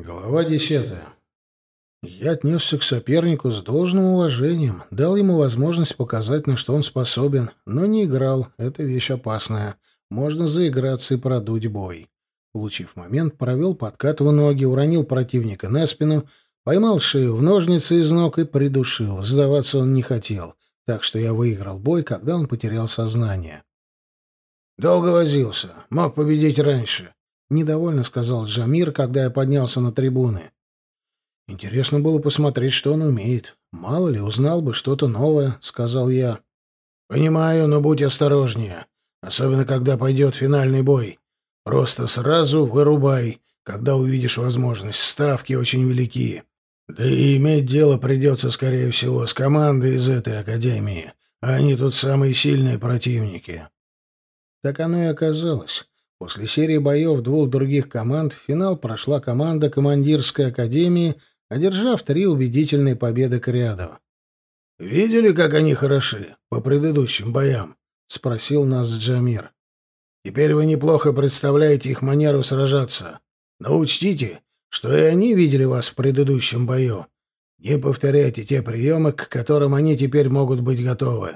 Глава 10. Я отнесся к сопернику с должным уважением, дал ему возможность показать, на что он способен, но не играл, это вещь опасная. Можно заиграться и продуть бой. Улучив момент, провел подкат в ноги, уронил противника на спину, поймал шею в ножницы из ног и придушил. Сдаваться он не хотел, так что я выиграл бой, когда он потерял сознание. «Долго возился. Мог победить раньше», — недовольно сказал Джамир, когда я поднялся на трибуны. «Интересно было посмотреть, что он умеет. Мало ли, узнал бы что-то новое», — сказал я. «Понимаю, но будь осторожнее, особенно когда пойдет финальный бой. Просто сразу вырубай, когда увидишь возможность. Ставки очень велики. Да и иметь дело придется, скорее всего, с командой из этой академии, а они тут самые сильные противники». Так оно и оказалось. После серии боев двух других команд в финал прошла команда командирской академии, одержав 3 убедительные победы кряду. «Видели, как они хороши по предыдущим боям?» — спросил нас Джамир. «Теперь вы неплохо представляете их манеру сражаться. Но учтите, что и они видели вас в предыдущем бою. Не повторяйте те приемы, к которым они теперь могут быть готовы».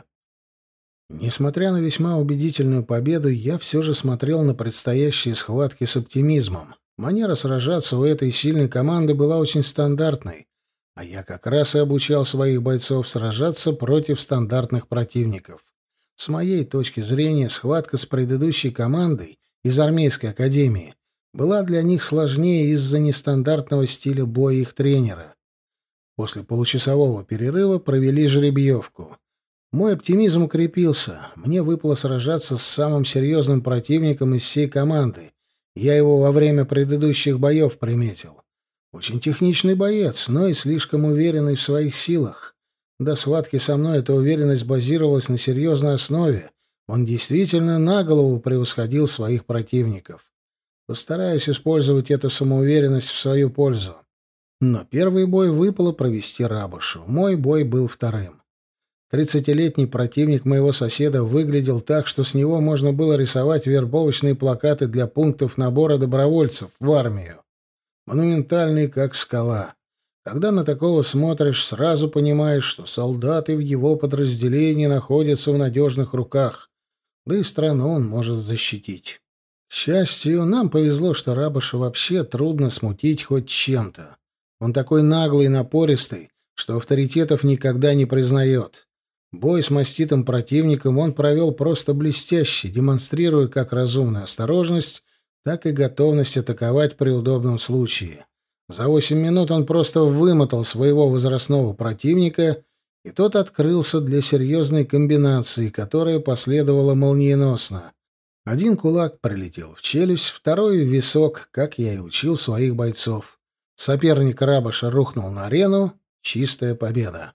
Несмотря на весьма убедительную победу, я все же смотрел на предстоящие схватки с оптимизмом. Манера сражаться у этой сильной команды была очень стандартной, а я как раз и обучал своих бойцов сражаться против стандартных противников. С моей точки зрения, схватка с предыдущей командой из армейской академии была для них сложнее из-за нестандартного стиля боя их тренера. После получасового перерыва провели жеребьевку. Мой оптимизм укрепился. Мне выпало сражаться с самым серьезным противником из всей команды. Я его во время предыдущих боев приметил. Очень техничный боец, но и слишком уверенный в своих силах. До схватки со мной эта уверенность базировалась на серьезной основе. Он действительно на голову превосходил своих противников. Постараюсь использовать эту самоуверенность в свою пользу. Но первый бой выпало провести Рабушу. Мой бой был вторым. 30-летний противник моего соседа выглядел так, что с него можно было рисовать вербовочные плакаты для пунктов набора добровольцев в армию. Монументальный, как скала. Когда на такого смотришь, сразу понимаешь, что солдаты в его подразделении находятся в надежных руках, да и страну он может защитить. К счастью, нам повезло, что Рабыша вообще трудно смутить хоть чем-то. Он такой наглый и напористый, что авторитетов никогда не признает. Бой с маститым противником он провел просто блестяще, демонстрируя как разумную осторожность, так и готовность атаковать при удобном случае. За 8 минут он просто вымотал своего возрастного противника, и тот открылся для серьезной комбинации, которая последовала молниеносно. Один кулак прилетел в челюсть, второй — в висок, как я и учил своих бойцов. Соперник Рабыша рухнул на арену. Чистая победа.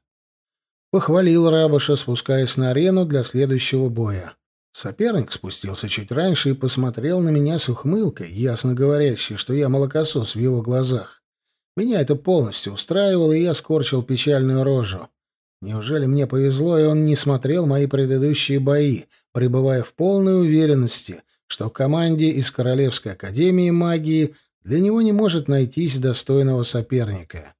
Похвалил Рабыша, спускаясь на арену для следующего боя. Соперник спустился чуть раньше и посмотрел на меня с ухмылкой, ясно говорящей, что я молокосос в его глазах. Меня это полностью устраивало, и я скорчил печальную рожу. Неужели мне повезло, и он не смотрел мои предыдущие бои, пребывая в полной уверенности, что в команде из Королевской академии магии для него не может найтись достойного соперника?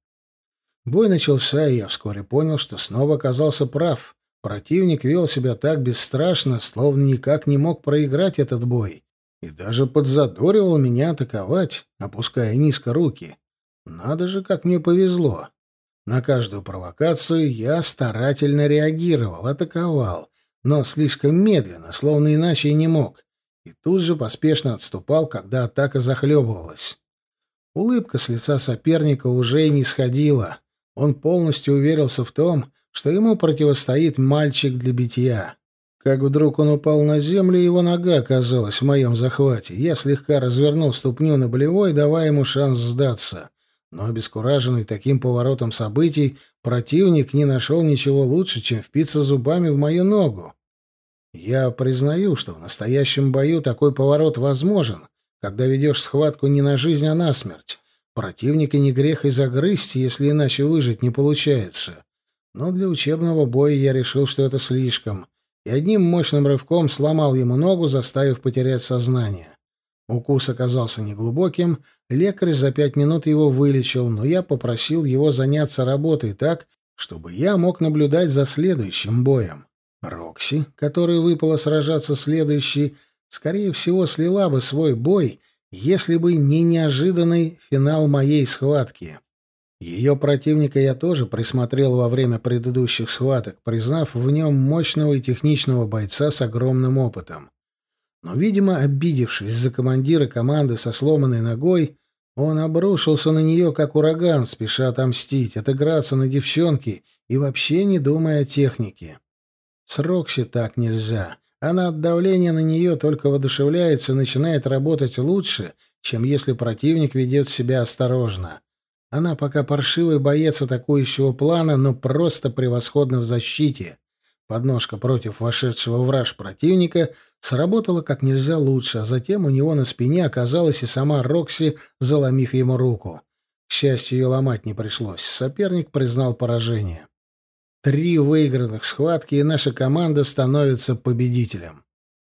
Бой начался, и я вскоре понял, что снова оказался прав. Противник вел себя так бесстрашно, словно никак не мог проиграть этот бой, и даже подзадоривал меня атаковать, опуская низко руки. Надо же, как мне повезло. На каждую провокацию я старательно реагировал, атаковал, но слишком медленно, словно иначе и не мог, и тут же поспешно отступал, когда атака захлебывалась. Улыбка с лица соперника уже и не сходила. Он полностью уверился в том, что ему противостоит мальчик для битья. Как вдруг он упал на землю, и его нога оказалась в моем захвате. Я слегка развернул ступню на болевой, давая ему шанс сдаться. Но, обескураженный таким поворотом событий, противник не нашел ничего лучше, чем впиться зубами в мою ногу. Я признаю, что в настоящем бою такой поворот возможен, когда ведешь схватку не на жизнь, а на смерть. Противника не грех и загрызть, если иначе выжить не получается. Но для учебного боя я решил, что это слишком, и одним мощным рывком сломал ему ногу, заставив потерять сознание. Укус оказался неглубоким, лекарь за 5 минут его вылечил, но я попросил его заняться работой так, чтобы я мог наблюдать за следующим боем. Рокси, которой выпало сражаться следующей, скорее всего, слила бы свой бой, если бы не неожиданный финал моей схватки. Ее противника я тоже присмотрел во время предыдущих схваток, признав в нем мощного и техничного бойца с огромным опытом. Но, видимо, обидевшись за командира команды со сломанной ногой, он обрушился на нее, как ураган, спеша отомстить, отыграться на девчонке и вообще не думая о технике. С Рокси так нельзя. Она от давления на нее только воодушевляется и начинает работать лучше, чем если противник ведет себя осторожно. Она пока паршивый боец атакующего плана, но просто превосходна в защите. Подножка против вошедшего в раж противника сработала как нельзя лучше, а затем у него на спине оказалась и сама Рокси, заломив ему руку. К счастью, ее ломать не пришлось. Соперник признал поражение. 3 выигранных схватки, и наша команда становится победителем.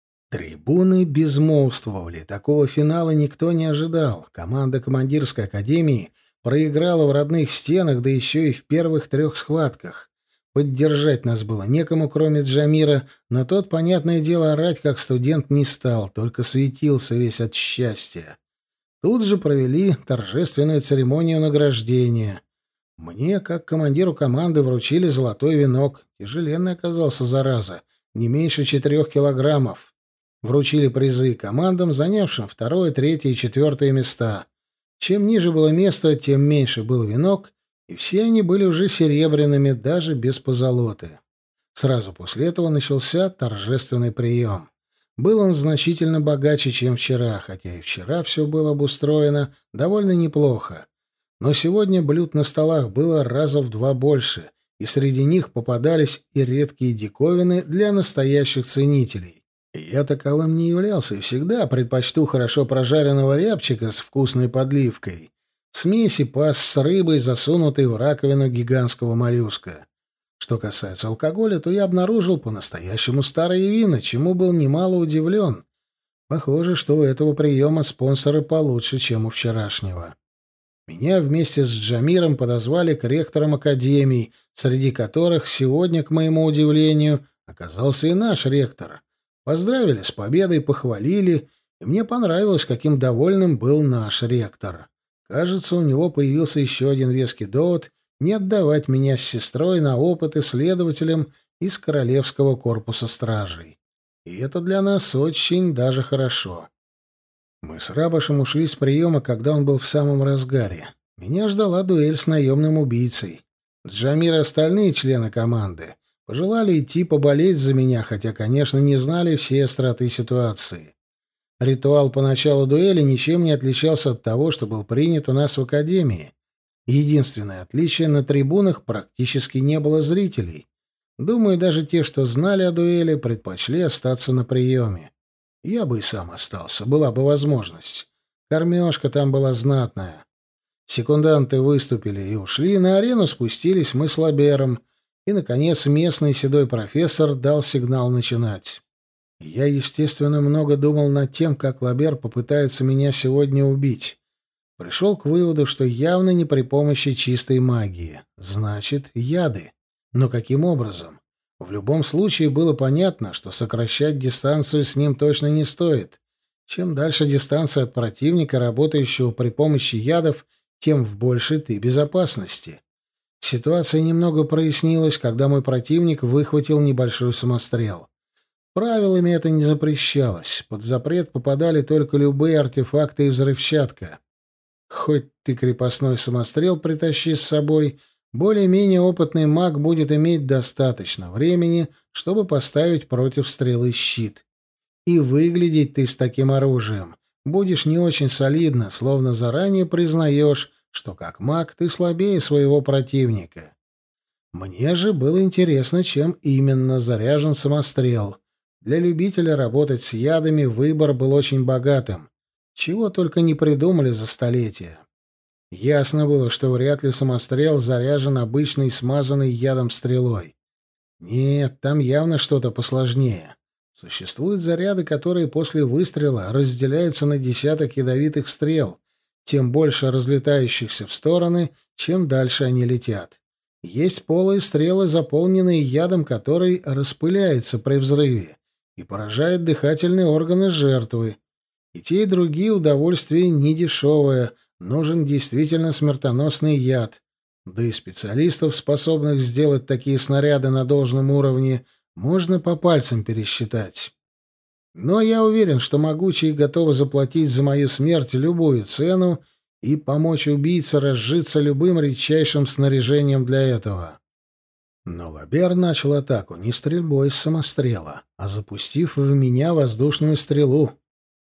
Трибуны безмолвствовали. Такого финала никто не ожидал. Команда командирской академии проиграла в родных стенах, да еще и в первых 3 схватках. Поддержать нас было некому, кроме Джамира, но тот, понятное дело, орать как студент не стал, только светился весь от счастья. Тут же провели торжественную церемонию награждения. Мне, как командиру команды, вручили золотой венок. Тяжеленный оказался, зараза, не меньше 4 килограммов. Вручили призы командам, занявшим 2-е, 3-е и 4-е места. Чем ниже было место, тем меньше был венок, и все они были уже серебряными, даже без позолоты. Сразу после этого начался торжественный прием. Был он значительно богаче, чем вчера, хотя и вчера все было обустроено довольно неплохо. Но сегодня блюд на столах было раза в 2 больше, и среди них попадались и редкие диковины для настоящих ценителей. Я таковым не являлся и всегда предпочту хорошо прожаренного рябчика с вкусной подливкой, смеси пас с рыбой, засунутой в раковину гигантского моллюска. Что касается алкоголя, то я обнаружил по-настоящему старые вина, чему был немало удивлен. Похоже, что у этого приема спонсоры получше, чем у вчерашнего. Меня вместе с Джамиром подозвали к ректорам академий, среди которых сегодня, к моему удивлению, оказался и наш ректор. Поздравили с победой, похвалили, и мне понравилось, каким довольным был наш ректор. Кажется, у него появился еще один веский довод не отдавать меня с сестрой на опыты следователям из Королевского корпуса стражей. И это для нас очень даже хорошо. Мы с Рабашем ушли с приема, когда он был в самом разгаре. Меня ждала дуэль с наемным убийцей. Джамир и остальные члены команды пожелали идти поболеть за меня, хотя, конечно, не знали все остроты ситуации. Ритуал по началу дуэли ничем не отличался от того, что был принят у нас в академии. Единственное отличие — на трибунах практически не было зрителей. Думаю, даже те, что знали о дуэли, предпочли остаться на приеме. Я бы и сам остался, была бы возможность. Кормежка там была знатная. Секунданты выступили и ушли, на арену спустились мы с Лабером, и, наконец, местный седой профессор дал сигнал начинать. Я, естественно, много думал над тем, как Лабер попытается меня сегодня убить. Пришел к выводу, что явно не при помощи чистой магии. Значит, яды. Но каким образом? В любом случае было понятно, что сокращать дистанцию с ним точно не стоит. Чем дальше дистанция от противника, работающего при помощи ядов, тем в большей ты безопасности. Ситуация немного прояснилась, когда мой противник выхватил небольшой самострел. Правилами это не запрещалось. Под запрет попадали только любые артефакты и взрывчатка. Хоть ты крепостной самострел притащи с собой, более-менее опытный маг будет иметь достаточно времени, чтобы поставить против стрелы щит. И выглядеть ты с таким оружием будешь не очень солидно, словно заранее признаешь, что как маг ты слабее своего противника. Мне же было интересно, чем именно заряжен самострел. Для любителя работать с ядами выбор был очень богатым. Чего только не придумали за столетия. Ясно было, что вряд ли самострел заряжен обычной смазанной ядом стрелой. Нет, там явно что-то посложнее. Существуют заряды, которые после выстрела разделяются на десяток ядовитых стрел, тем больше разлетающихся в стороны, чем дальше они летят. Есть полые стрелы, заполненные ядом, который распыляется при взрыве и поражает дыхательные органы жертвы. И те, и другие удовольствие недешевое, нужен действительно смертоносный яд. Да и специалистов, способных сделать такие снаряды на должном уровне, можно по пальцам пересчитать. Но я уверен, что могучие готовы заплатить за мою смерть любую цену и помочь убийце разжиться любым редчайшим снаряжением для этого. Но Лабер начал атаку не стрельбой из самострела, а запустив в меня воздушную стрелу.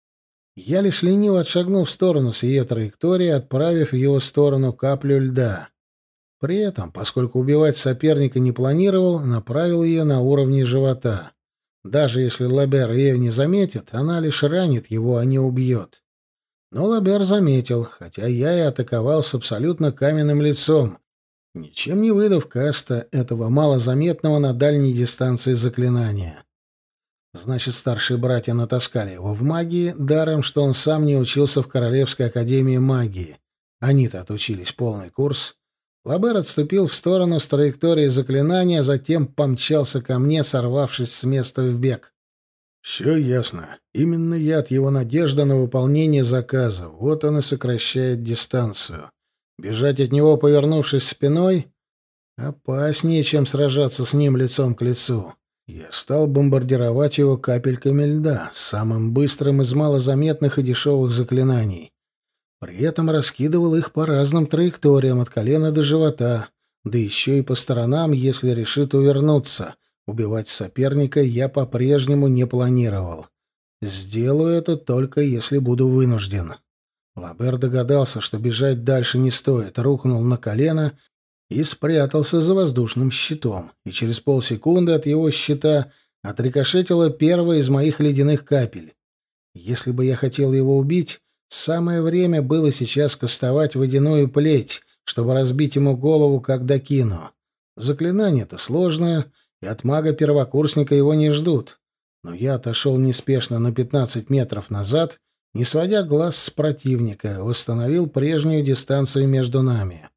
Я лишь лениво отшагнул в сторону с ее траектории, отправив в его сторону каплю льда. При этом, поскольку убивать соперника не планировал, направил ее на уровне живота. Даже если Лабер ее не заметит, она лишь ранит его, а не убьет. Но Лабер заметил, хотя я и атаковал с абсолютно каменным лицом, ничем не выдав каста этого малозаметного на дальней дистанции заклинания. Значит, старшие братья натаскали его в магии, даром, что он сам не учился в Королевской академии магии. Они-то отучились полный курс. Лабер отступил в сторону с траектории заклинания, затем помчался ко мне, сорвавшись с места в бег. Все ясно. Именно яд — его надежда на выполнение заказа. Вот он и сокращает дистанцию. Бежать от него, повернувшись спиной, опаснее, чем сражаться с ним лицом к лицу. Я стал бомбардировать его капельками льда, самым быстрым из малозаметных и дешевых заклинаний. При этом раскидывал их по разным траекториям от колена до живота, да еще и по сторонам, если решит увернуться. Убивать соперника я по-прежнему не планировал. Сделаю это только если буду вынужден. Лабер догадался, что бежать дальше не стоит, рухнул на колено и спрятался за воздушным щитом, и через полсекунды от его щита отрикошетила первая из моих ледяных капель. Если бы я хотел его убить, самое время было сейчас кастовать водяную плеть, чтобы разбить ему голову, как докину. Заклинание-то сложное, и от мага-первокурсника его не ждут. Но я отошел неспешно на 15 метров назад, не сводя глаз с противника, восстановил прежнюю дистанцию между нами.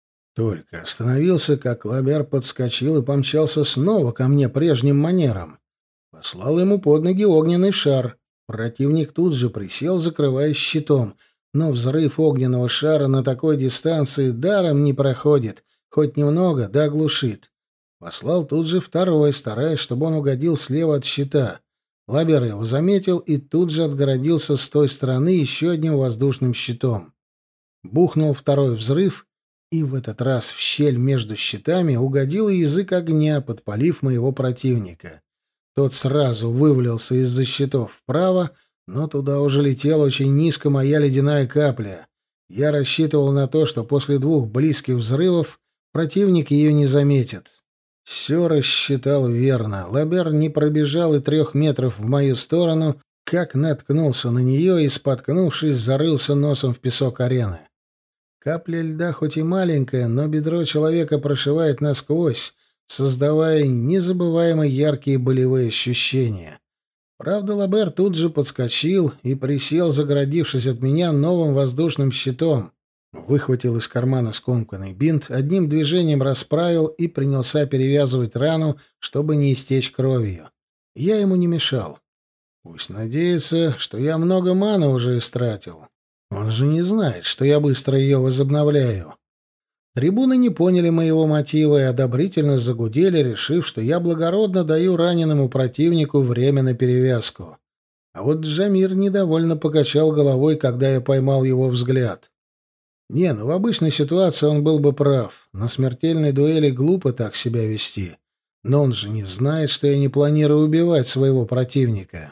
Только остановился, как Лабер подскочил и помчался снова ко мне прежним манером. Послал ему под ноги огненный шар. Противник тут же присел, закрываясь щитом, но взрыв огненного шара на такой дистанции даром не проходит, хоть немного, да оглушит. Послал тут же второй, стараясь, чтобы он угодил слева от щита. Лабер его заметил и тут же отгородился с той стороны еще одним воздушным щитом. Бухнул второй взрыв, и в этот раз в щель между щитами угодил язык огня, подпалив моего противника. Тот сразу вывалился из-за щитов вправо, но туда уже летела очень низко моя ледяная капля. Я рассчитывал на то, что после двух близких взрывов противник ее не заметит. Все рассчитал верно. Лабер не пробежал и 3 метров в мою сторону, как наткнулся на нее и, споткнувшись, зарылся носом в песок арены. Капля льда хоть и маленькая, но бедро человека прошивает насквозь, создавая незабываемо яркие болевые ощущения. Правда, Лабер тут же подскочил и присел, загородившись от меня новым воздушным щитом. Выхватил из кармана скомканный бинт, одним движением расправил и принялся перевязывать рану, чтобы не истечь кровью. Я ему не мешал. Пусть надеется, что я много маны уже истратил. Он же не знает, что я быстро ее возобновляю. Трибуны не поняли моего мотива и одобрительно загудели, решив, что я благородно даю раненому противнику время на перевязку. А вот Джамир недовольно покачал головой, когда я поймал его взгляд. Не, ну в обычной ситуации он был бы прав. На смертельной дуэли глупо так себя вести. Но он же не знает, что я не планирую убивать своего противника.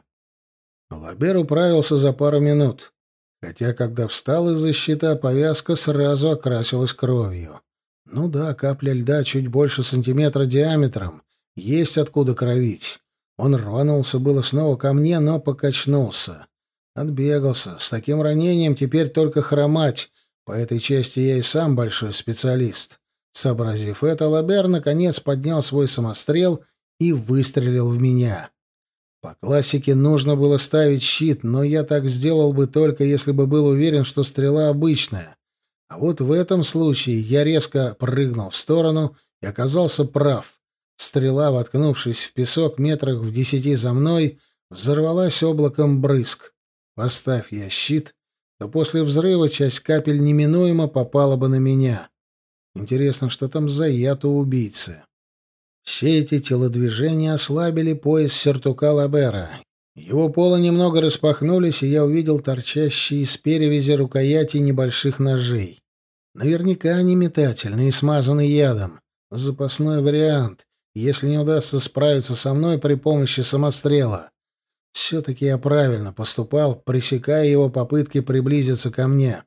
Лабер управился за пару минут. Хотя, когда встал из-за щита, повязка сразу окрасилась кровью. Ну да, капля льда чуть больше сантиметра диаметром. Есть откуда кровить. Он рванулся было снова ко мне, но покачнулся. Отбегался. С таким ранением теперь только хромать. По этой части я и сам большой специалист. Сообразив это, Лабер наконец поднял свой самострел и выстрелил в меня. По классике нужно было ставить щит, но я так сделал бы только если бы был уверен, что стрела обычная. А вот в этом случае я резко прыгнул в сторону и оказался прав. Стрела, воткнувшись в песок метрах в 10 за мной, взорвалась облаком брызг. Поставь я щит, то после взрыва часть капель неминуемо попала бы на меня. Интересно, что там за яд у убийцы? Все эти телодвижения ослабили пояс сюртука Лабера. Его полы немного распахнулись, и я увидел торчащие из перевязи рукояти небольших ножей. Наверняка они метательные и смазаны ядом. Запасной вариант, если не удастся справиться со мной при помощи самострела. Все-таки я правильно поступал, пресекая его попытки приблизиться ко мне.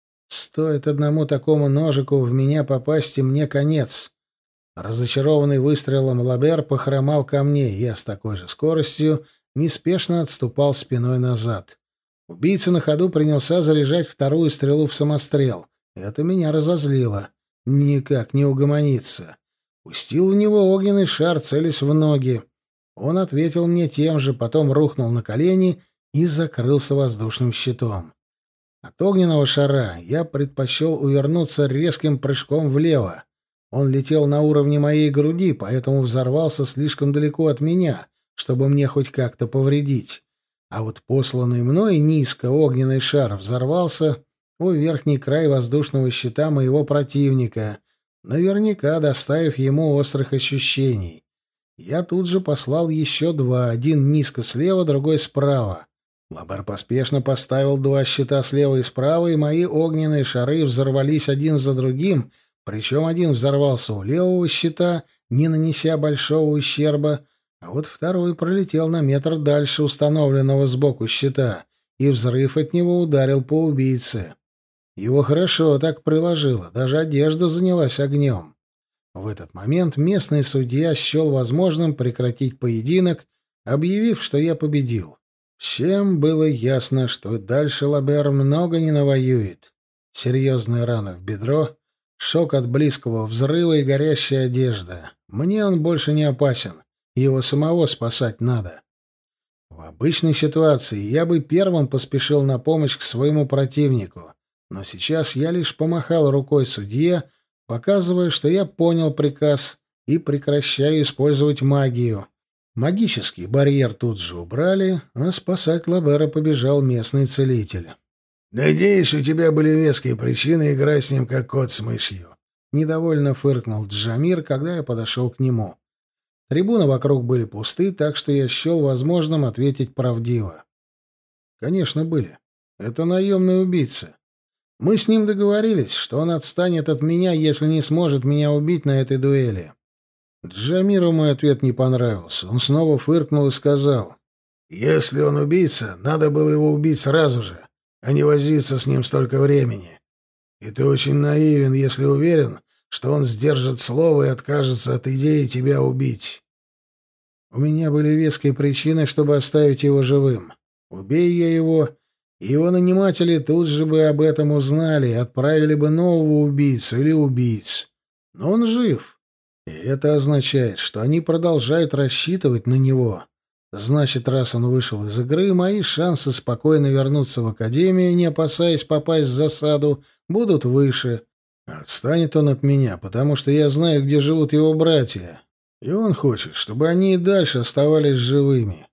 Стоит одному такому ножику в меня попасть, и мне конец. Разочарованный выстрелом Лабер похромал ко мне, я с такой же скоростью неспешно отступал спиной назад. Убийца на ходу принялся заряжать вторую стрелу в самострел. Это меня разозлило. Никак не угомониться. Пустил в него огненный шар, целясь в ноги. Он ответил мне тем же, потом рухнул на колени и закрылся воздушным щитом. От огненного шара я предпочел увернуться резким прыжком влево. Он летел на уровне моей груди, поэтому взорвался слишком далеко от меня, чтобы мне хоть как-то повредить. А вот посланный мной низко огненный шар взорвался у верхний край воздушного щита моего противника, наверняка доставив ему острых ощущений. Я тут же послал еще два, один низко слева, другой справа. Лабер поспешно поставил два щита слева и справа, и мои огненные шары взорвались один за другим, причем один взорвался у левого щита, не нанеся большого ущерба, а вот второй пролетел на метр дальше установленного сбоку щита, и взрыв от него ударил по убийце. Его хорошо так приложило, даже одежда занялась огнем. В этот момент местный судья счел возможным прекратить поединок, объявив, что я победил. Всем было ясно, что дальше Лабер много не навоюет. Серьезная рана в бедро, шок от близкого взрыва и горящая одежда. Мне он больше не опасен, его самого спасать надо. В обычной ситуации я бы первым поспешил на помощь к своему противнику, но сейчас я лишь помахал рукой судье, показывая, что я понял приказ и прекращаю использовать магию. Магический барьер тут же убрали, а спасать Лабера побежал местный целитель. «Надеюсь, у тебя были веские причины играть с ним, как кот с мышью», — недовольно фыркнул Джамир, когда я подошел к нему. Трибуны вокруг были пусты, так что я счел возможным ответить правдиво. «Конечно, были. Это наемный убийца. Мы с ним договорились, что он отстанет от меня, если не сможет меня убить на этой дуэли». Джамиру мой ответ не понравился. Он снова фыркнул и сказал: «Если он убийца, надо было его убить сразу же, а не возиться с ним столько времени. И ты очень наивен, если уверен, что он сдержит слово и откажется от идеи тебя убить». У меня были веские причины, чтобы оставить его живым. Убей я его, и его наниматели тут же бы об этом узнали и отправили бы нового убийцу или убийц. Но он жив. И это означает, что они продолжают рассчитывать на него. Значит, раз он вышел из игры, мои шансы спокойно вернуться в академию, не опасаясь попасть в засаду, будут выше. Отстанет он от меня, потому что я знаю, где живут его братья. И он хочет, чтобы они и дальше оставались живыми.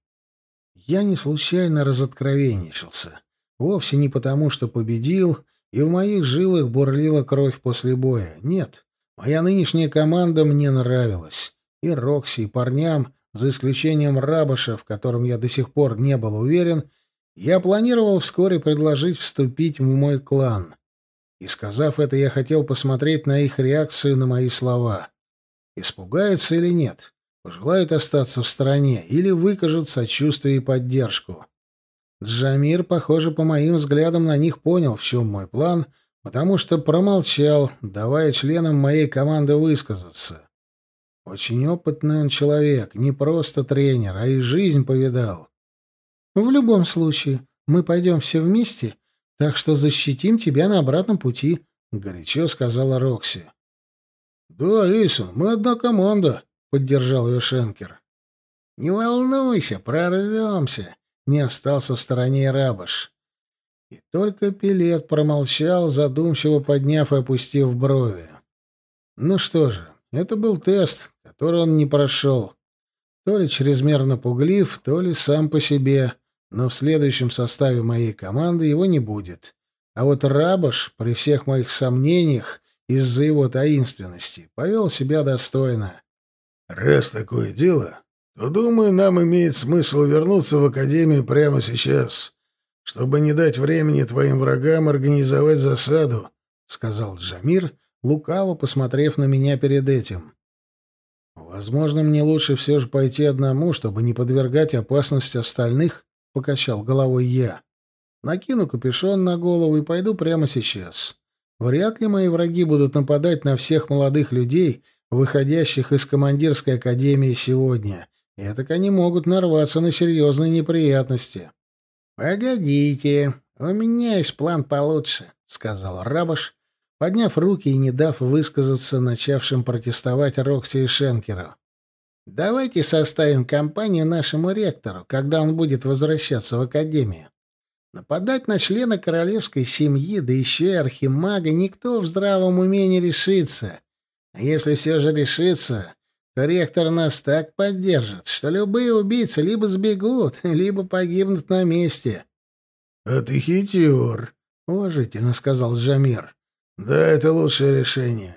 Я не случайно разоткровенничался. Вовсе не потому, что победил, и в моих жилах бурлила кровь после боя. Нет. Моя нынешняя команда мне нравилась. И Рокси, и парням, за исключением Рабаша, в котором я до сих пор не был уверен, я планировал вскоре предложить вступить в мой клан. И, сказав это, я хотел посмотреть на их реакцию на мои слова. Испугаются или нет? Пожелают остаться в стороне или выкажут сочувствие и поддержку? Джамир, похоже, по моим взглядам на них понял, в чем мой план, потому что промолчал, давая членам моей команды высказаться. Очень опытный он человек, не просто тренер, а и жизнь повидал. «В любом случае, мы пойдем все вместе, так что защитим тебя на обратном пути», — горячо сказала Рокси. «Да, Эйсон, мы одна команда», — поддержал ее Шенкер. Не волнуйся, прорвемся. Не остался в стороне Рабыш. И только Пилет промолчал, задумчиво подняв и опустив брови. Ну что же, это был тест, который он не прошел. То ли чрезмерно пуглив, то ли сам по себе, но в следующем составе моей команды его не будет. А вот Рабыш, при всех моих сомнениях, из-за его таинственности, повел себя достойно. «Раз такое дело, то, думаю, нам имеет смысл вернуться в Академию прямо сейчас, чтобы не дать времени твоим врагам организовать засаду», — сказал Джамир, лукаво посмотрев на меня перед этим. «Возможно, мне лучше все же пойти одному, чтобы не подвергать опасности остальных», — покачал головой я. «Накину капюшон на голову и пойду прямо сейчас. Вряд ли мои враги будут нападать на всех молодых людей, выходящих из командирской академии сегодня. Этак они могут нарваться на серьезные неприятности». «Погодите, у меня есть план получше», — сказал Рабыш, подняв руки и не дав высказаться начавшим протестовать Рокси и Шенкеру. «Давайте составим компанию нашему ректору, когда он будет возвращаться в академию. Нападать на члена королевской семьи, да еще и архимага, никто в здравом уме не решится. А если все же решится, то ректор нас так поддержит, что любые убийцы либо сбегут, либо погибнут на месте». «А ты хитер», — уважительно сказал Джамир. «Да, это лучшее решение.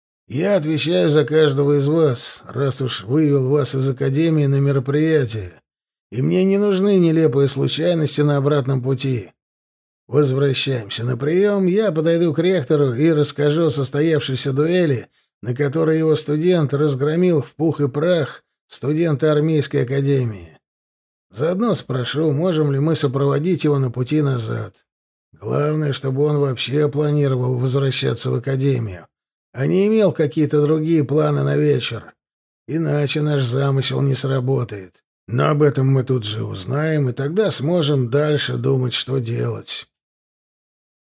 Я отвечаю за каждого из вас, раз уж вывел вас из Академии на мероприятие, и мне не нужны нелепые случайности на обратном пути. Возвращаемся на прием, я подойду к ректору и расскажу о состоявшейся дуэли, на которой его студент разгромил в пух и прах студента армейской академии. Заодно спрошу, можем ли мы сопроводить его на пути назад. Главное, чтобы он вообще планировал возвращаться в академию, а не имел какие-то другие планы на вечер. Иначе наш замысел не сработает. Но об этом мы тут же узнаем, и тогда сможем дальше думать, что делать».